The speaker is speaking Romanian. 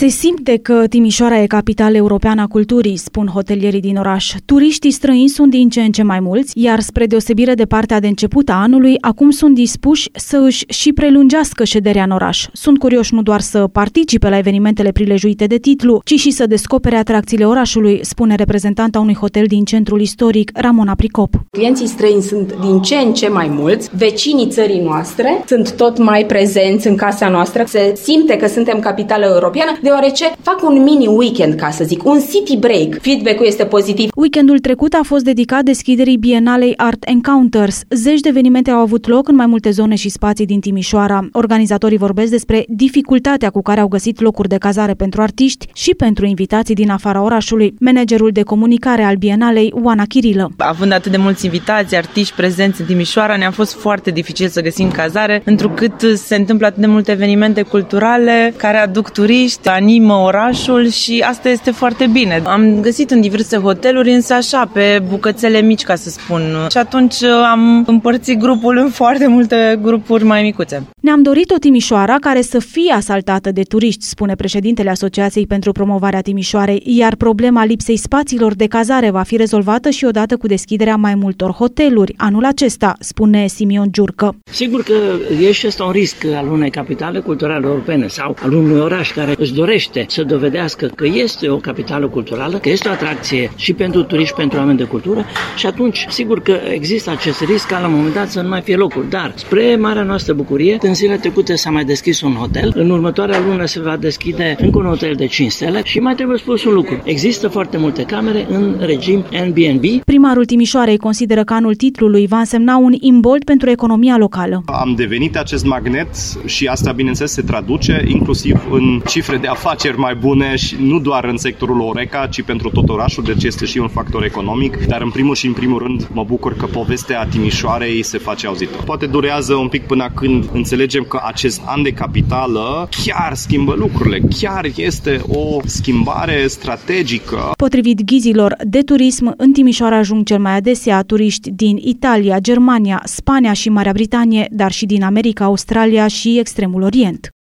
Se simte că Timișoara e capitală europeană a culturii, spun hotelierii din oraș. Turiștii străini sunt din ce în ce mai mulți, iar spre deosebire de partea de început a anului, acum sunt dispuși să își și prelungească șederea în oraș. Sunt curioși nu doar să participe la evenimentele prilejuite de titlu, ci și să descopere atracțiile orașului, spune reprezentanta unui hotel din centrul istoric, Ramona Pricop. Clienții străini sunt din ce în ce mai mulți, vecinii țării noastre sunt tot mai prezenți în casa noastră, se simte că suntem capitală europeană, deoarece fac un mini weekend, ca să zic, un city break. Feedback-ul este pozitiv. Weekendul trecut a fost dedicat deschiderii Bienalei Art Encounters. Zeci de evenimente au avut loc în mai multe zone și spații din Timișoara. Organizatorii vorbesc despre dificultatea cu care au găsit locuri de cazare pentru artiști și pentru invitații din afara orașului. Managerul de comunicare al Bienalei, Oana Chirilă. Având atât de mulți invitați, artiști prezenți în Timișoara, ne-a fost foarte dificil să găsim cazare, întrucât se întâmplă atât de multe evenimente culturale care aduc turiști, animă orașul și asta este foarte bine. Am găsit în diverse hoteluri, însă așa, pe bucățele mici, ca să spun. Și atunci am împărțit grupul în foarte multe grupuri mai micuțe. Ne-am dorit o Timișoara care să fie asaltată de turiști, spune președintele Asociației pentru Promovarea Timișoarei, iar problema lipsei spațiilor de cazare va fi rezolvată și odată cu deschiderea mai multor hoteluri anul acesta, spune Simion Giurcă. Sigur că e și ăsta un risc al unei capitale culturale europene sau al unui oraș care își dorește să dovedească că este o capitală culturală, că este o atracție și pentru turiști, pentru oameni de cultură și atunci sigur că există acest risc ca la un moment dat să nu mai fie locuri. Dar spre marea noastră bucurie, în zilele trecute s-a mai deschis un hotel, în următoarea lună se va deschide încă un hotel de 5 stele și mai trebuie spus un lucru. Există foarte multe camere în regim Airbnb. Primarul Timișoarei consideră că anul titlului va însemna un imbold pentru economia locală. Am devenit acest magnet și asta, bineînțeles, se traduce inclusiv în cifre de afaceri mai bune și nu doar în sectorul Horeca, ci pentru tot orașul, deci este și un factor economic, dar în primul și în primul rând mă bucur că povestea Timișoarei se face auzită. Poate durează un pic până când înțelegem că acest an de capitală chiar schimbă lucrurile, chiar este o schimbare strategică. Potrivit ghizilor de turism, în Timișoara ajung cel mai adesea turiști din Italia, Germania, Spania și Marea Britanie, dar și din America, Australia și Extremul Orient.